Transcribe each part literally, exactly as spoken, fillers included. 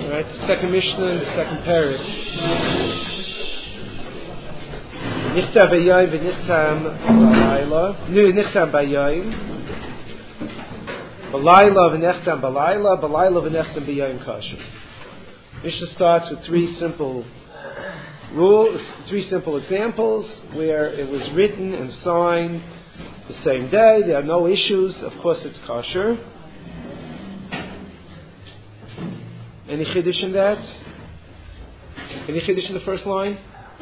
Right, the second Mishnah and the second parak. Nichtam b'yayim v'nichtam b'layla. No, nichtam b'yayim. B'layla v'nichtam b'layla. B'layla v'nichtam b'yayim kasher. Mishnah starts with three simple rules, three simple examples where it was written and signed the same day. There are no issues. Of course, it's kosher. Any chiddush in that? Any chiddush in the first line?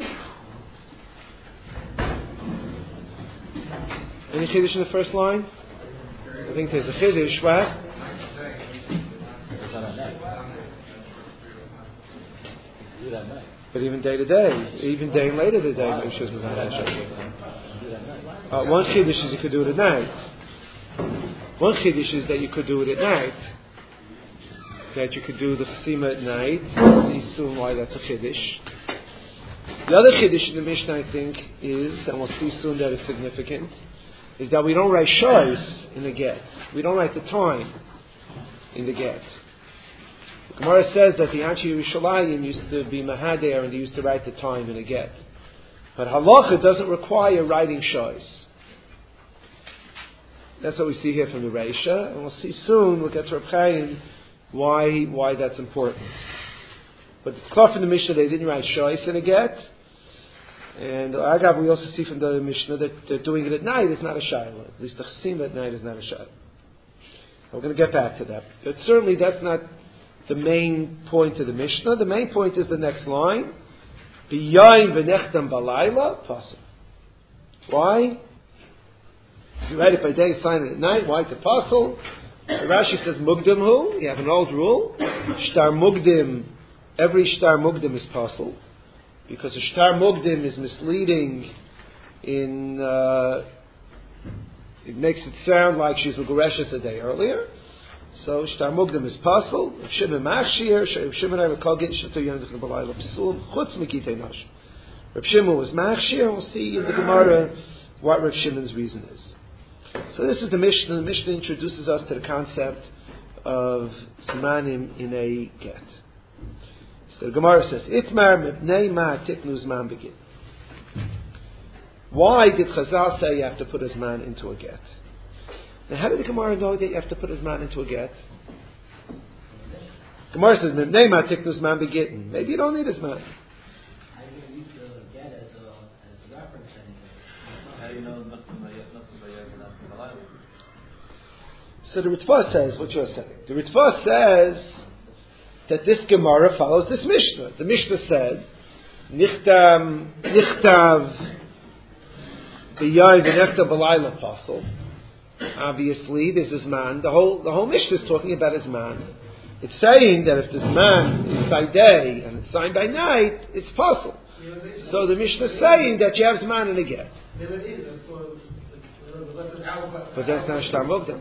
Any chiddush in the first line? I think there's a chiddush. What? But even day to day, even day and later the day, Moshe was not uh, one chiddush is you could do it at night. One chiddush is that you could do it at night. That you could do the chesima at night. We'll see soon why that's a chiddush. The other chiddush in the Mishnah, I think, is, and we'll see soon that it's significant, is that we don't write shoys in the get. We don't write the time in the get. The Gemara says that the Anshe Yerushalayim used to be mahader and they used to write the time in the get. But halacha doesn't require writing shoys. That's what we see here from the Reisha, and we'll see soon, we'll get to Reb Chaim, why why that's important. But it's clear from the Mishnah they didn't write shoys in a get. And Agav, we also see from the Mishnah that they're doing it at night is not a shayla. At least the chesim at night is not a shayla. We're going to get back to that. But certainly that's not the main point of the Mishnah. The main point is the next line. B'yayin v'nechtam balayla, possible. Why? You write it by day, sign it at night. Why it's a puzzle? Rashi says mugdim hu. You have an old rule. Shtar mugdim. Every shtar mugdim is puzzle. Because a shtar mugdim is misleading in, uh, it makes it sound like she's Ugareshes a day earlier. So shtar mugdim is puzzle. Rav Shimon machshir. Rav Shimon I recall get shatu yonzich b'layla psul chutz mikitei nosh. Rav Shimon was machshir. We'll see in the Gemara what Rav Shimon's reason is. So this is the Mishnah. The Mishnah introduces us to the concept of zmanim in a get. So the Gemara says, "Itmar mipnei ma tiknu zman begin." Why did Chazal say you have to put a zman into a get? Now, how did the Gemara know that you have to put a zman into a get? Gemara says, "Mipnei ma tiknu zman begin." Maybe you don't need a zman. I didn't use the get as a as a reference anymore. How do you know nothing by nothing by nothing by So the Ritva says what you're saying. The Ritva says that this Gemara follows this Mishnah. The Mishnah said, "Nichtam nichtav b'yayim v'nechtam b'layla apostle." Obviously, this is man. The whole the whole Mishnah is talking about his man. It's saying that if this man is by day and it's signed by night, it's possible. So the Mishnah is saying that you have man in a get. But that's not shtar mugdam.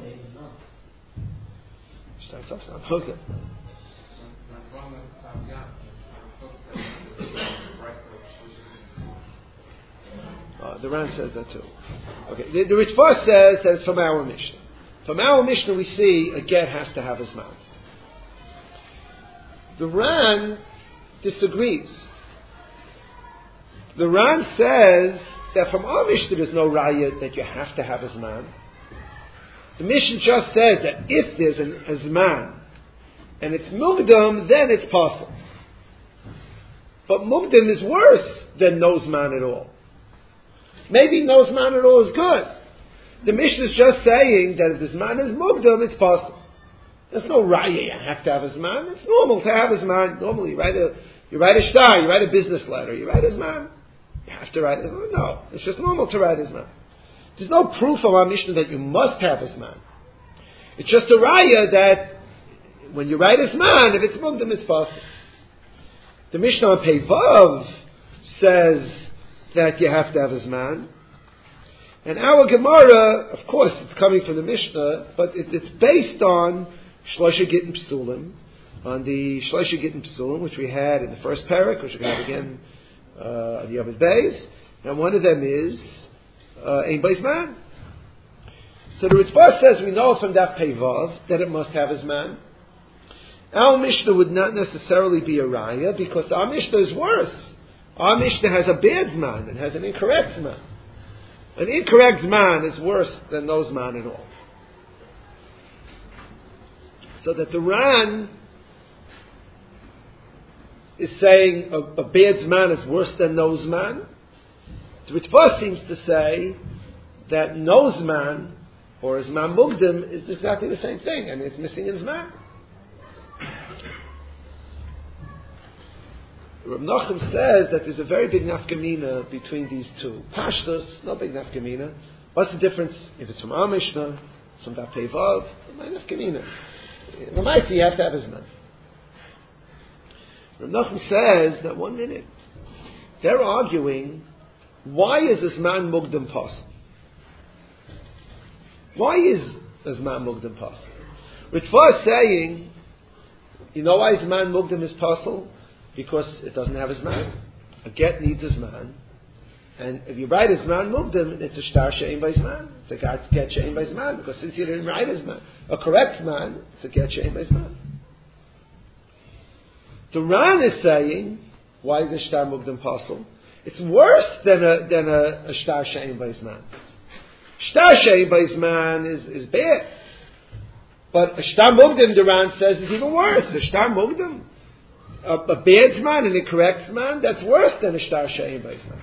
Shtar mugdam. Uh, the Ran says that too. Okay, the, the Ritva says that it's from our Mishnah. From our Mishnah we see a get has to have his mouth. The Ran disagrees. The Ran says that from our Mishnah there's no raya that you have to have his man. The Mishnah just says that if there's an azman and it's mugdam, then it's possible. But mugdam is worse than no zman at all. Maybe no zman at all is good. The Mishnah is just saying that if the zman is mugdam, it's possible. There's no raya you have to have a zman. It's normal to have a zman. Normally you write a you write a shtar, you write a business letter, you write a zman. You have to write a zman. No, it's just normal to write a zman. There's no proof of our Mishnah that you must have a zman. It's just a raya that when you write a zman, if it's mugdam, it's possible. The Mishnah on Pei Vav says that you have to have a zman. And our Gemara, of course, it's coming from the Mishnah, but it, it's based on Shlosha Gittin Psulim, on the Shlosha Gittin Psulim, which we had in the first parak, which we have again uh, on the Yom Beis. And one of them is Ein Beis Man. So the Ritva says we know from that Pei Vav that it must have his man. Our Mishnah would not necessarily be a raya because our Mishnah is worse. Our Mishnah has a bad zman and has an incorrect zman. An incorrect zman is worse than no zman at all. So that the Ran is saying a, a bad zman is worse than no zman. The Ritva seems to say that no zman or zman mugdim is exactly the same thing, and it's missing in zman. Rav Nachum says that there's a very big nafkamina between these two. Pashtus, no big nafkamina. What's the difference if it's from our Mishnah, from Daf Pei Vav? My nafkamina. The Maisi, you have to have his man. Rav Nachum says that one minute they're arguing why is this man mugdam possible? Why is this man mugdam possible? Ritva is saying, you know why his man mugdam is possible? Because it doesn't have his man. A get needs his man. And if you write his man mugdam, it's a shtar she'ein by his man. It's a get she'ein by his man. Because since you didn't write his man, a correct man, it's a get she'ein by his man. The Ran is saying, why is a shtar mugdam possible? It's worse than a than a, a shtar she'ein by his man. Shtar she'ein by his man is, is bad. But a shtar mugdam, the Ran says, is even worse. A shtar mugdam, a, a bad man and a correct man, that's worse than a shtar she'ein by his man.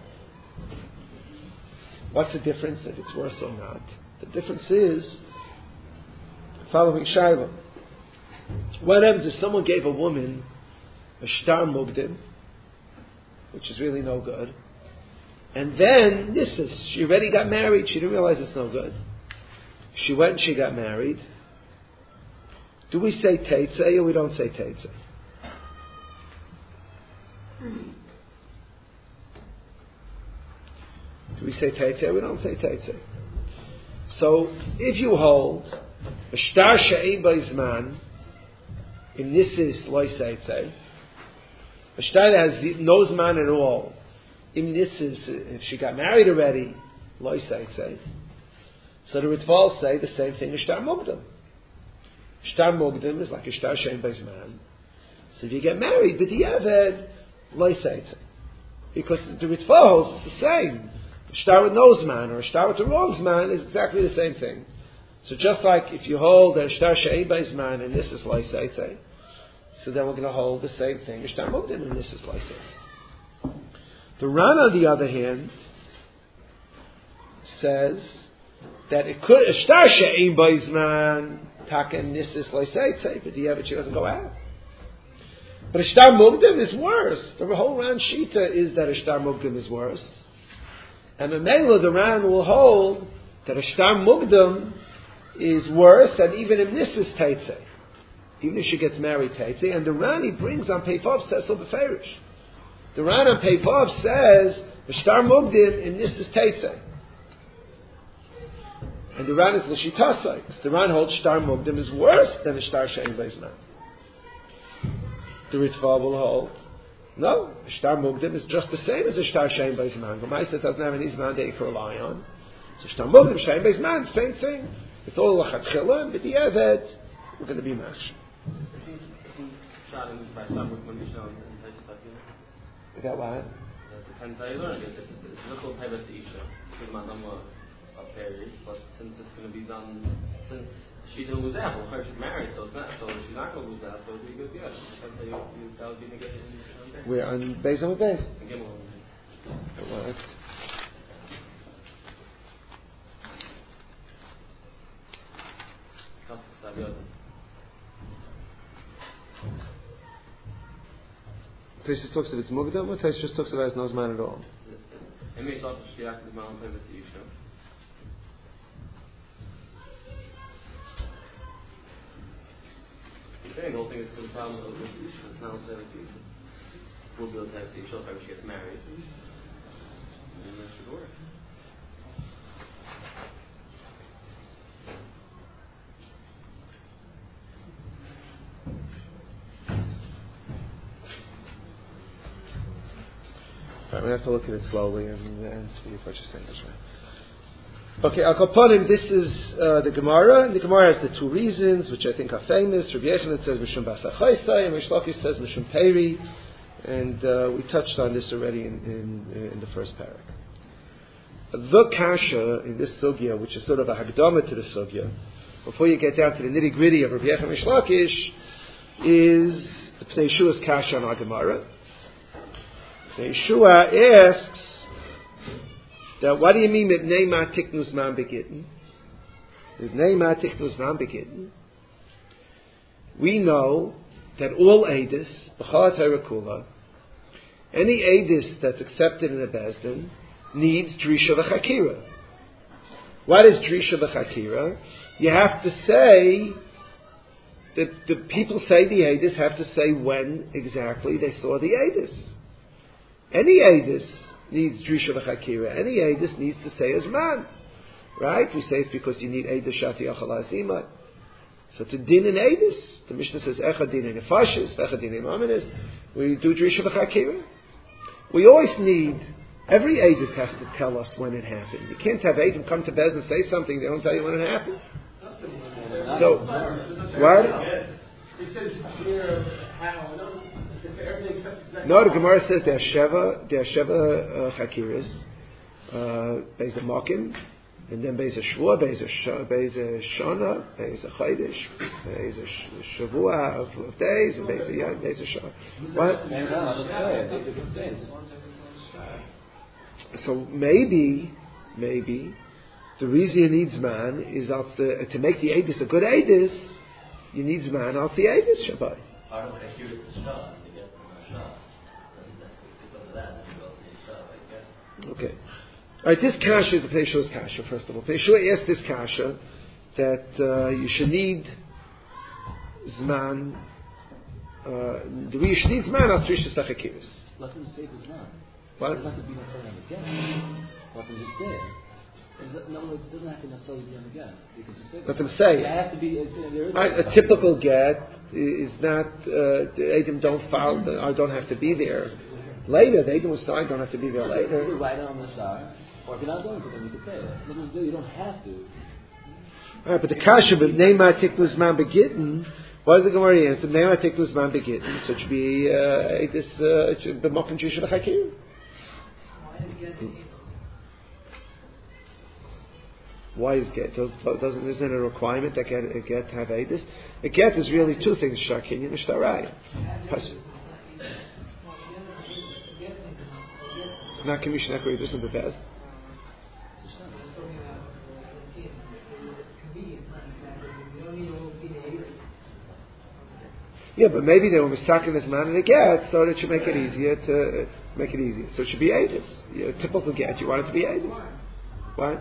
What's the difference if it's worse or not? The difference is following Shaila. What happens if someone gave a woman a shtar mugdim, which is really no good, and then this is, she already got married, she didn't realize it's no good. She went and she got married. Do we say teitzei or we don't say teitzei? Do we say teitzei? We don't say teitzei. So, if you hold a shtar she'ein b'zman, in this is loy teitzei, a shtar that has no zman at all, in this is, if she got married already, loy teitzei. So the Ritval say the same thing as shtar mugdam. Shtar mugdam is like a shtar she'ein b'zman. So if you get married, b'diavad, loy teitzei. Because the Ritval holds the same. A shtar with no zman or a shtar with the wrong zman is exactly the same thing. So just like if you hold a shtar she'ein b'zman and this is loy teitzei, so then we're going to hold the same thing, a shtar mugdim, and this is loy teitzei. The Ran, on the other hand, says that it could a shtar she'ein b'zman taka and this is loy teitzei, but the average doesn't go out. But a shtar mugdim is worse. The whole Ran shita is that a shtar mugdim is worse. And the Mela, the Ran will hold that a shtar mugdam is worse, and even if this is teitzei, even if she gets married teitzei, and the Ran he brings on Pei Vav says so beferish. The Ran on Pei Vav says a shtar mugdam in this is teitzei, and the Ran is l'shitasai. The Ran holds shtar mugdam is worse than a shtar she'ein b'zman. The Ritva will hold, no, a shtar mugdim is just the same as a shtar she'ein b'zman. The Ma'aseh doesn't have an izman that you can rely on. So shtar mugdim, she'ein b'zman, same thing. It's all lachatchila, and b'di'evet, we're going to be mash. Is that what? Depends how you learn it. It's not called Taiva Seisha, because my number of period, but since it's going to be done, since she's going to lose out, well, she's married, so it's not, so she's not going to lose out, so it'll be good, yeah. So you, you, that would be negated. We're on base on base. What? Taisus talks of its mugdam, or Taisus just talks about its no zman at all? The whole thing is for the problem of the it's not a we'll be able to have the issue if she gets married. And that should work. Right, we have to look at it slowly and, and see if I just think this right. Okay, Al Kaponim, this is uh, the Gemara, and the Gemara has the two reasons, which I think are famous. Rabbi Yochanan says Mishum Basachaisai, and Rish Lakish says Mishum Peri, and uh, we touched on this already in, in, in the first parak. The kasha in this sugya, which is sort of a hagdama to the sugya, before you get down to the nitty gritty of Rabbi Yochanan and Rish Lakish, is the Pnei Yeshua's kasha on our Gemara. Pnei Yeshua asks, that what do you mean with Neima Tiknus Man Begitten? With Neima Tiknus Man Begitten, we know that all Eidus, B'chal Torah Kula, any Eidus that's accepted in a Bezdin, needs Drisha V'Chakira. What is Drisha V'Chakira? You have to say, that the people say the Eidus have to say when exactly they saw the Eidus. Any Eidus needs Drisha V'Chakira. Any Eidus needs to say as man. Right? We say it's because you need Eidus Shati Achal Azima. So to din in Eidus, the Mishnah says Echad din in Nefashis, Echad din in Aminis. We do Drisha V'Chakira. We always need, every Eidus has to tell us when it happened. You can't have Eidim come to Bez and say something, they don't tell you when it happened. So, what? He says here how, no, the Gemara says there are Sheva, there are Sheva uh, Chakiris, uh, Beis a Mokim, and then Beis a Shvua, Beis a Beis a Shana, Beis a Chaydish, Beis a Shavua of, of days, and Beis a Yom, Beis a Shana. What? So maybe, maybe, the reason you need Zman is the, to make the Eidus a good Eidus, you need Zman off the Eidus Shabbat. Part of the Chakiris is Shah. Okay. All right, this kasha is the Pnei Yeshua's kasha, first of all. Pnei Yeshua asked this kasha that uh, you should need Zman, uh, the way you should need Zman al Trishas V'Chakiris. Let them say the Zman. What? It doesn't have to be necessarily on the get. Let them just say. In other words, it doesn't have to necessarily be on the get. You can just say Let them say. It has to be, there is right, a typical get is not, uh, the Eidim don't file, or don't have to be there later. The Eidim was signed, don't have to be there later. You can write it on the side, or if you're not going to, then you can say it. You don't have to. All right, but the kasha of Neima Tiknus Man Begitten, what is the Gemara answer? Neima Tiknus Man Begitten. So it should be uh, this. Uh, it should be Mokim Drisha V'Chakira. Why is get? Doesn't isn't it a requirement that get a get have Eidus? A get is really two things: Shakinyan and Shtarai. It's not Commissioner Equity, isn't the best. Yeah, but maybe they were misaking this man in a get, so it should make it easier to uh, make it easier. So it should be Eidus. You know, typical get, you want it to be Eidus. What?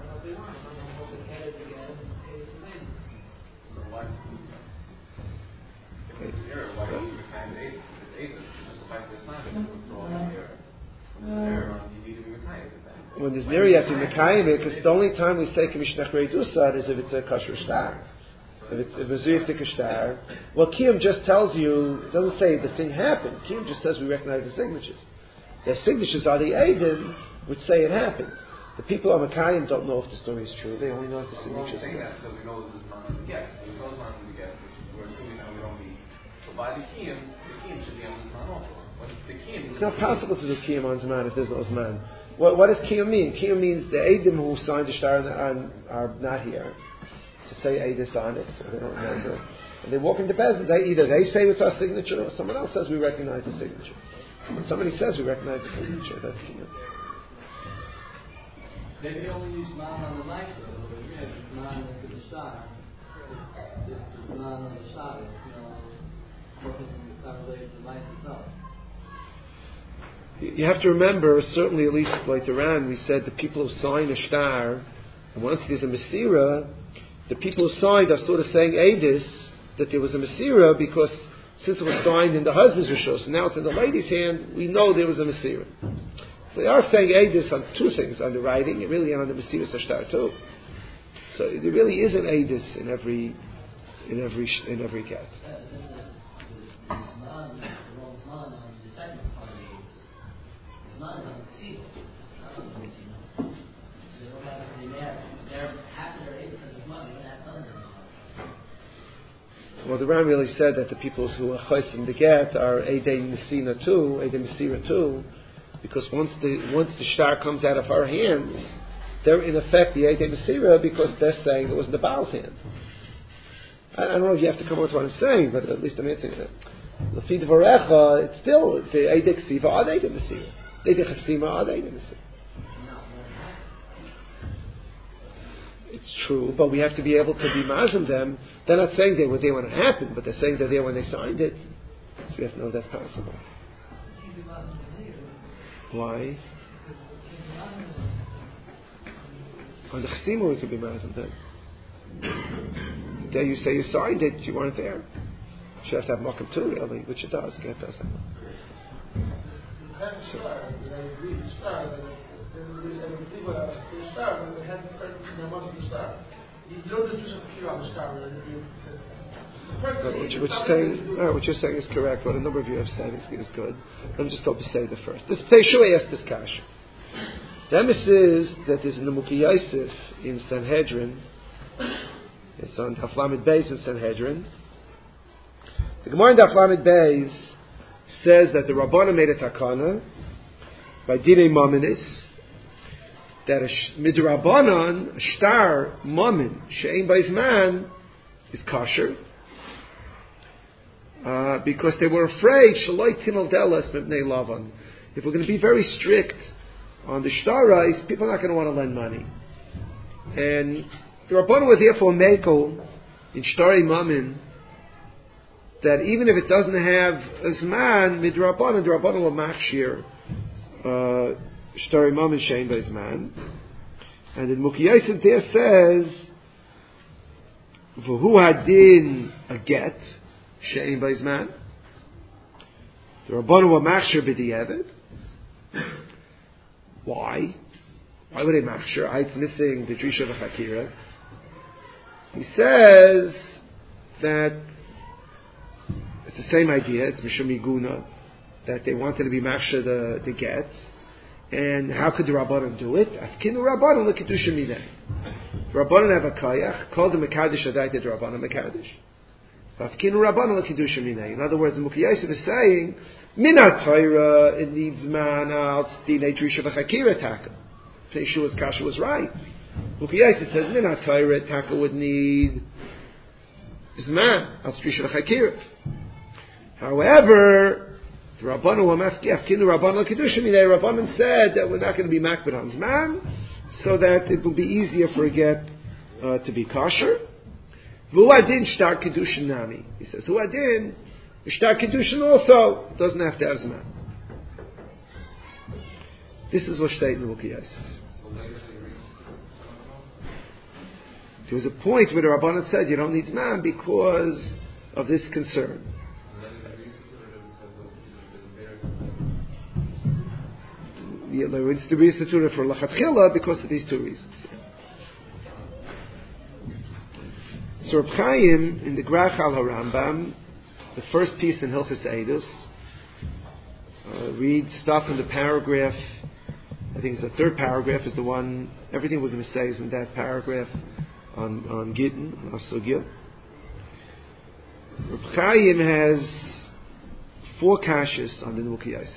When there's neri, you have to be mekayim it, because the only time we say Commissioner Equity is if it's a kosher star. If it's a Zuyif star, well, Kiyum just tells you, it doesn't say the thing happened. Kiyum just says we recognize the signatures. Their signatures are the Eidim, which say it happened. The people on Makayim don't know if the story is true. They only know if the signatures are that, so we know this is not the get. We know it's not the get, which we're assuming that we don't need. So by the Kiyum, the Kiyum should be on this man also. But the Kiyum it's not possible to do Kiyum on Zman if there's no Zman. What, what does Kiyum mean? Kiyum means the Eidim who signed the star are, are not here to say Eidus on it, so they don't remember. And they walk into Bezdin, they either they say it's our signature, or someone else says we recognize the signature. When somebody says we recognize the signature, that's Kiyum. Maybe they only use man on the light, though. Yeah, man into the star. It's man on the star, you know, looking not related to the light itself. You have to remember, certainly at least like Iran, we said the people who sign a star, and once there's a Masira, the people who signed are sort of saying Eidus, that there was a Masira, because since it was signed in the husband's Rishos, and now it's in the lady's hand, we know there was a Masira. So they are saying Eidus on two things, on the writing, and really on the Masira Sashtar too. So there really is an Eidus in every, in every, in every get. Not as a Well, the Ram really said that the people who are chaysim the get are Eidei Nesina too, Eidei Nesira too, because once the once the shtar comes out of our hands, they're in effect the Eidei Nesira because they're saying it was in the Baal's hand. I, I don't know if you have to come up with what I'm saying, but at least I'm answering it. L'fi Dvarecha, it's still the Eidei Ksiva are the Eidei Nesira. The Eidei Chasima are the Eidei Nesira. It's true, but we have to be able to be mazim them. They're not saying they were there when it happened, but they're saying they're there when they signed it. So we have to know that's possible. Why? On the chesima we could be mazim them. There you say you signed it, you weren't there. You have to have makam too, really, which it does. Get does that. So, But what, you, what, you're saying, no, what you're saying is correct. What a number of you have said is, is good. Let me just go Beseda first. This Teshua asked this kasha. The emes is that there's in the Mukhi Yosef in Sanhedrin. It's on Daf Lamed Beis in Sanhedrin. The Gemara in Daf Lamed Beis says that the Rabbanan made a takana by Dinei Maminis that a midrabanan, a shtar mamin she'ein b'zman is kosher uh, because they were afraid shaloi tinol delas mibnei lavan. If we're going to be very strict on the shtarais, people are not going to want to lend money, and the Rabbanan were therefore mekel in shtari mamin that even if it doesn't have a zman midrabanan, the Rabbanan will machshir uh, Shtari Mamin Shein Beizman, and in Mukhi Yosef there says V'hu Hadin a get Shein Beizman. The Rabbanu were machshir b'di'evet. Why? Why would they machshir? Ah, it's missing the Drisha v'Chakira. He says that it's the same idea. It's Mishum Miguna that they wanted to be machshir the the get. And how could the Rabbanan do it? Afkinu Rabbanan l'kedusha minei. Rabbanan have a kayach called the Mekadosh Adai to the Rabbanan Mekadosh. Afkinu Rabbanan l'kedusha minei. In other words, the Mukhi Yosef is saying, Minat Torah it needs man out dinei drisha v'chakira taka. Yeshua's kasha was right. Mukhi Yosef says Minat Torah taka would need zman out drisha v'chakira. However, the Rabbanan were mafkinu Rabbanan l'kedusha minei. Rabbanan said that we're not going to be makbid on zman, so that it will be easier for a get uh, to be kosher. V'hu adin shtar kedushin nami. He says, V'hu adin shtar kedushin also doesn't have to have zman. This is what state in the Mukhi Yosef. There was a point where the Rabbanan said you don't need zman because of this concern. It's the reason for lachatchila because of these two reasons. So Reb Chaim in the Grach al HaRambam, the first piece in Hilchos Eidus, uh, reads stuff in the paragraph. I think it's the third paragraph is the one. Everything we're going to say is in that paragraph on on Gittin on Asugya. Reb Chaim has four kashas on the Mukhi Yosef.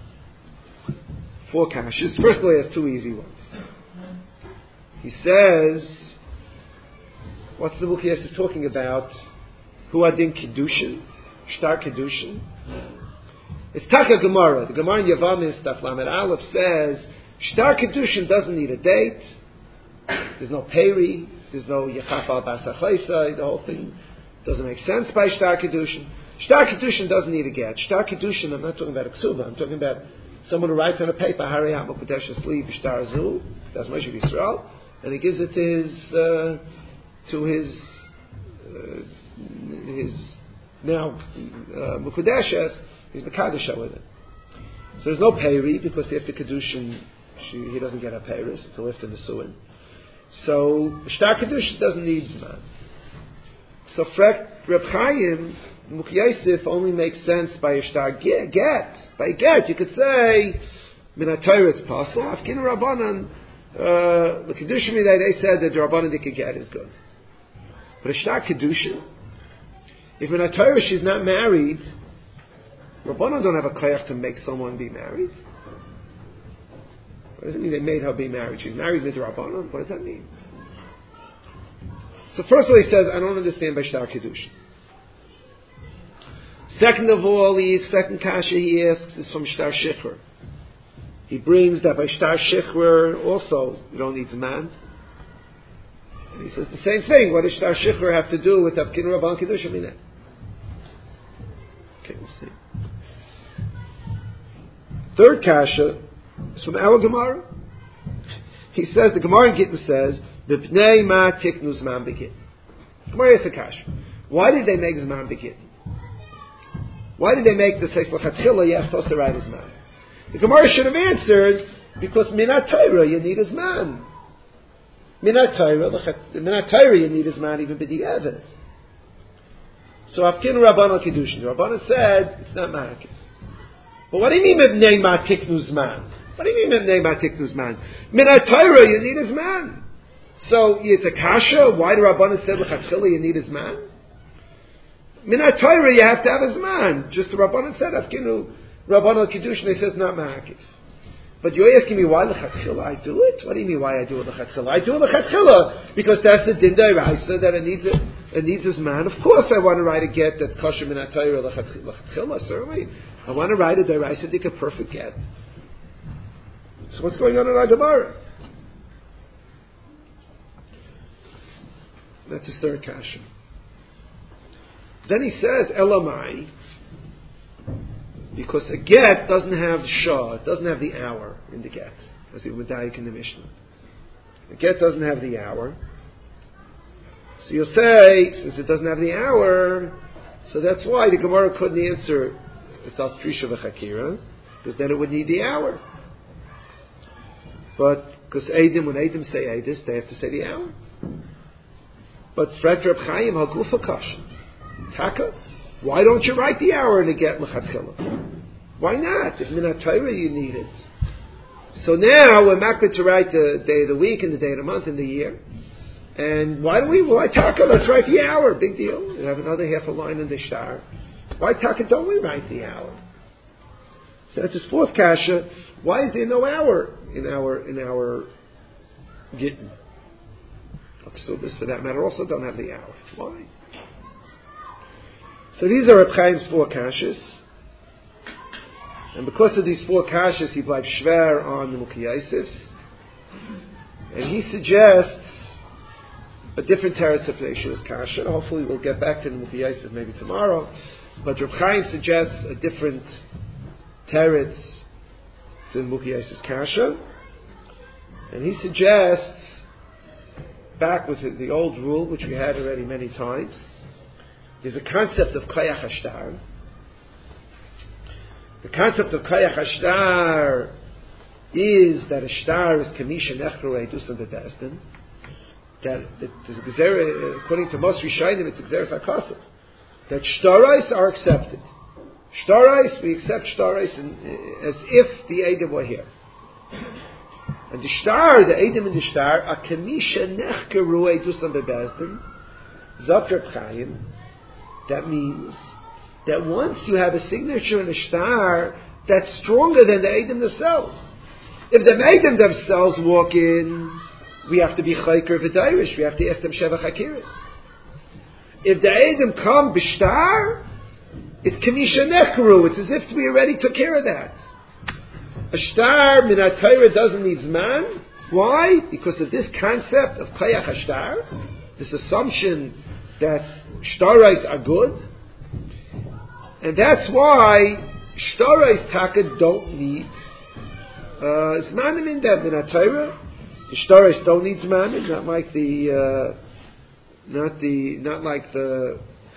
Four kashas. First of all, he has two easy ones. He says, what's the Mukhi Yosef talking about? Hu adin kiddushin, shtar kiddushin. It's Taka Gemara. The Gemara in Yavamis, Daf Lamed Aleph says, shtar kiddushin doesn't need a date. There's no peri. There's no yechaf al basachleisa. The whole thing doesn't make sense by shtar kiddushin. Shtar kiddushin doesn't need a get. Shtar kiddushin, I'm not talking about a ksuba. I'm talking about someone who writes on a paper, Hariyat Mukadesh Sleeve Shtar Zu, that's Moshe Yisrael, and he gives it to his, uh, to his, uh, his now uh, Mukadeshes, his Mekadesh with it. So there's no peri because after Kedushin, she, he doesn't get a peiris to lift in the suin. So Shtar Kedushin doesn't need zman. So Frek Reb Chaim, Mukhi Yosef only makes sense by a shtar get. get. By get, you could say, Minat Torah it's possible. Afkinu Rabbanan, the Kedushin Midai, they said that the Rabbanan they could get is good. But a shtar Kedushin, If in a Torah she's not married, Rabbanon don't have a koyach to make someone be married. What does it mean they made her be married? She's married with Rabbanon? What does that mean? So first of all, he says, I don't understand by Shtar Kiddush. Second of all, the second kasha he asks is from Shtar Shichur. He brings that by Shtar Shichur also you don't need Zman. And he says the same thing. What does Shtar Shichur have to do with Avkin Rabban Kiddush? I mean, okay, we'll see. Third kasha is from our Gemara. He says, the Gemara in Gittin says, B'pnei ma tiknu zman begin. Gemara asks a kasha. Why did they make zman begin? Why did they make the seis l'chatchila? You have supposed to write zman. The Gemara should have answered, because minat Torah you need zman. Minat Torah, minat Torah you need zman even b'di'evet. So Avkin Rabban Kiddushin. The Rabbanan said it's not ma'akif. But what do you mean Mibnei Ma Tiknu Zman? What do you mean Mibnei Ma Tiknu Zman? Minat Torah, you need a Zman. So it's a kasha. Why the Rabbanan said L'chatchila you need a Zman? Minat Torah, you have to have a Zman. Just the Rabbanan said Avkinu Rabbanan Kiddushin. They said it's not ma'akif. But you're asking me why L'chatchila I do it? What do you mean why I do it L'chatchila? I do it L'chatchila because that's the din d'oraisa that it needs a it needs a Zman. Of course I want to write a get that's kosher Minat Torah L'chatchila, certainly. I want to write a d'oraisa dik a perfect get. So what's going on in our Gemara? That's his third kasha. Then he says, Elamai, because a get doesn't have the shah, it doesn't have the hour in the get, as it would medayik in the Mishnah. The get doesn't have the hour. So you'll say, since it doesn't have the hour, so that's why the Gemara couldn't answer it's al strisha v'chakira, because then it would need the hour. But, because Eidim, when Eidim say Eidis, they have to say the hour. But Fred Reb Chaim, Hagufa Kasha. Taka, why don't you write the hour in a get l'chatchila? Why not? If Minat Torah you need it. So now we're makbid to write the day of the week and the day of the month and the year. And why do we, why Taka, let's write the hour, big deal. We have another half a line in the shtar. Why Taka don't we write the hour? So that's his fourth kasha. Why is there no hour in our in our gittin? So this, for that matter, also don't have the hour. Why? So these are Reb Chaim's four kashas, and because of these four kashas, he bleibt schwer on the Mukhi Yosef, and he suggests a different teretz of Yeshua's kasha. Hopefully, we'll get back to the Mukhi Yosef maybe tomorrow. But Reb Chaim suggests a different teretz to the Mukhi Yosef's kasha, and he suggests, back with the old rule, which we had already many times, there's a concept of Koyach Hashtar. The concept of Koyach Hashtar is that a shtar is Kamisha Nechru Eidusan Bebezdin. That there's a gezerah, according to most Rishayim, it's Gezeres HaKosov. That shtarais are accepted. Shtarais, we accept shtarais as if the Eidim were here. And the shtar, the Eidim in the shtar, are Kamisha Nechru Eidusan Bebezdin. Zok Chaim. That means that once you have a signature in a shtar, that's stronger than the Eidim themselves. If the Eidim themselves walk in, we have to be chayker v'dairish. We have to ask them sheva chakiris. If the Eidim come b'shtar, it's kamisha nechru. It's as if we already took care of that. A shtar minat Torah doesn't need zman. Why? Because of this concept of koyach hashtar, this assumption that shtarais are good, and that's why shtarais taka don't need uh, zmanim in them in Torah. The shtarais don't need zmanim, not like the, uh, not the, not like the,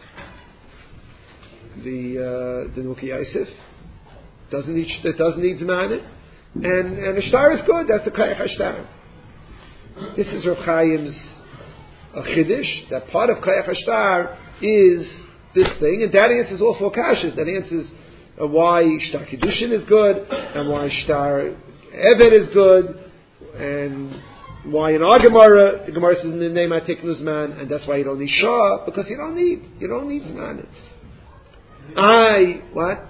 the uh, the Mukhi Yosef doesn't need it doesn't need zmanim, and and the shtar is good. That's the koyach hashtar. This is Reb Chaim's a chiddush, that part of Koyach Hashtar is this thing, and that answers all four kashas. That answers uh, why Shtar Kiddushin is good, and why Shtar Evet is good, and Why in our Gemara, the Gemara says in the name I take Nuzman, and that's why you don't need Shah, because you don't need, you don't need Zman. I, what?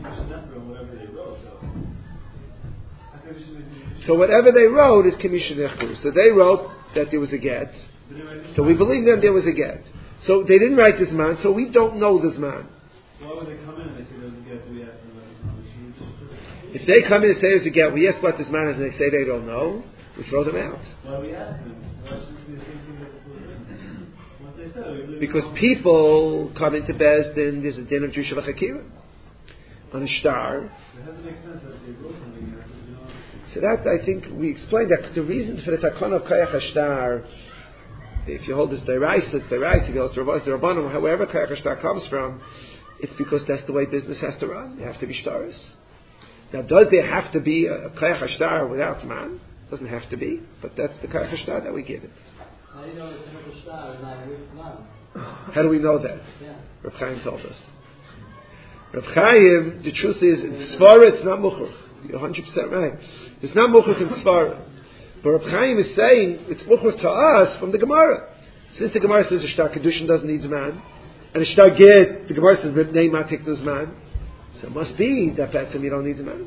So whatever they wrote is Kimisha Nechru. So they wrote that there was a get. So we believe them there was a get. So they didn't write this man, so we don't know this man. So why would they come in and they say there's a get? Do we ask them about this man? If they come in and say there's a get, we ask what this man is and they say they don't know, we throw them out. Why are we asking them? Why should it be the same thing as the What they said? We believe Because people come into Bezdin, there's a din of Jewish Hakira. On a star. It doesn't make sense that they wrote something here. You know, So that, I think, we explained that the reason for the takon of Kayach HaShtar, if you hold this Deraisa, it's Deraisa, if you hold this Rabbanim, however Kayach HaShtar comes from, it's because that's the way business has to run. You have to be shtaris. Now, does there have to be a Kayach HaShtar without Zman? Doesn't have to be, but that's the Kayach HaShtar that we give it. How do you know it's a star is not with man? How do we know that? Yeah. Reb Chaim told us. Reb Chaim, the truth is, in Svara it's not Muchach. You're one hundred percent right. It's not Muchach in Svara. But Reb Chaim is saying it's Muchach to us from the Gemara. Since the Gemara says a Shtar Kedushin doesn't need Zman, and a Shtar Get, the Gemara says Name Matik does Zman, so it must be that that's him you don't need Zman.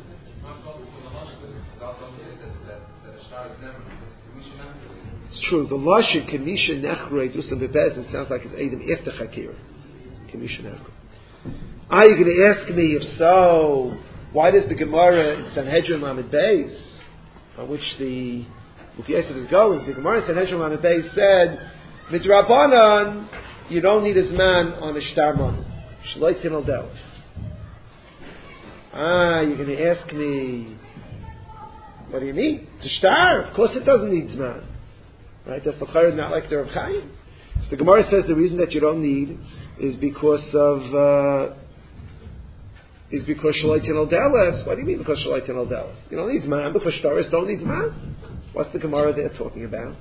It's true. The Lashon Kemisha Nechrei Dusam Bebezin sounds like it's Eidim Ifta Chakir. Kemisha Nechrei. Are you going to ask me, if so, why does the Gemara in Sanhedrin Lamed Beis, on which the Bukh Yosef is going, the Gemara in Sanhedrin Lamed Beis said, Midrabanan, you don't need his man on a Shtar Manu. Shloi Tinel Delos. Ah, you're going to ask me, what do you mean? It's a Shtar. Of course it doesn't need Zman. Right? That's the Chayr, not like the Reb Chaim. So the Gemara says the reason that you don't need is because of uh, is because Shalai Tinel Delas. What do you mean because Shalai Tinel Delas? You don't need Zman because Shtaris don't need Zman. What's the Gemara there talking about?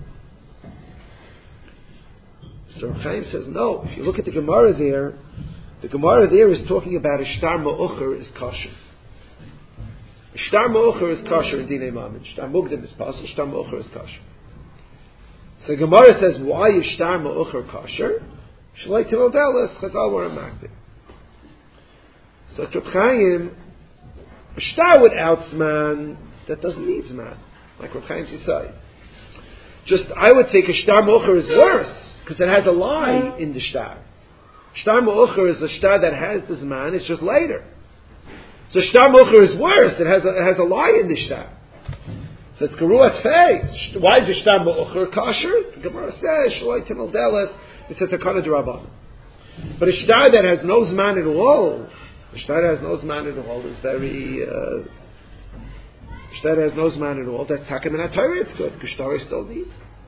So Reb Chaim says no. If you look at the Gemara there, the Gemara there is talking about a Shtar Ma'ucher is kosher. A Shtar Ma'ucher is kosher in Dinei Mammon. Shtar Mugdim is possible. Shtar Ma'ucher is kosher. So Gemara says, why is Shtar Ma'ucher kosher? Shalai Tinel Delas, Chazal were a makbid. So Reb Chaim, a Shtar without Zman, that doesn't need Zman. Like Reb Chaim Yisai. Just, I would think a Shtar Ma'ucher is worse, because it has a lie in the Shtar. Shtar Ma'ucher is the Shtar that has the Zman, it's just later. So Shtar Ma'ucher is worse, it has a, it has a lie in the Shtar. So it's Geruat Fei. Why is the Shtar Ma'ucher kosher? The Gemara says, Shalai Tinel Delas, it's a Takana D'Rabbanan. But a Shtar that has no Zman at all, a Shtar that has no Zman at all is very, uh, a Shtar that has no Zman at all, that's Takim and Atayra, it's good, because Shtar is still need.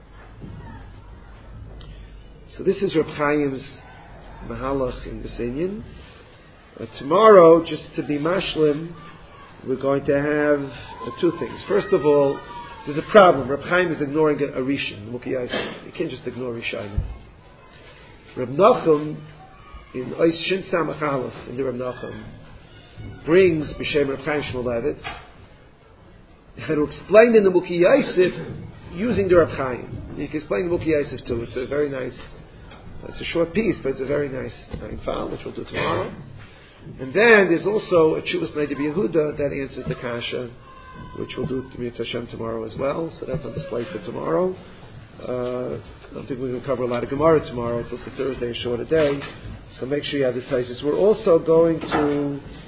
So this is Reb Chaim's Mahalach in this Inyan. Uh, tomorrow, just to be mashlim, we're going to have uh, two things. First of all, there's a problem. Reb Chaim is ignoring a, a Rishon. You can't just ignore Rishayim. Reb Nachum, in Ois Shin Samach Aleph, in the Reb Nachum, brings B'Shem Reb Chaim Shmulevitz, how to explain in the Bukh Yosef using the Reb Chaim. You can explain the Bukh Yosef too. It's a very nice, it's a short piece, but it's a very nice file, which we'll do tomorrow. And then there's also a Chuvas Neidav Yehuda that answers the Kasha, which we'll do T'miyat Hashem tomorrow as well. So that's on the slate for tomorrow. Uh, I don't think we're going to cover a lot of Gemara tomorrow. It's also Thursday, a shorter day. So make sure you have the Taisus. We're also going to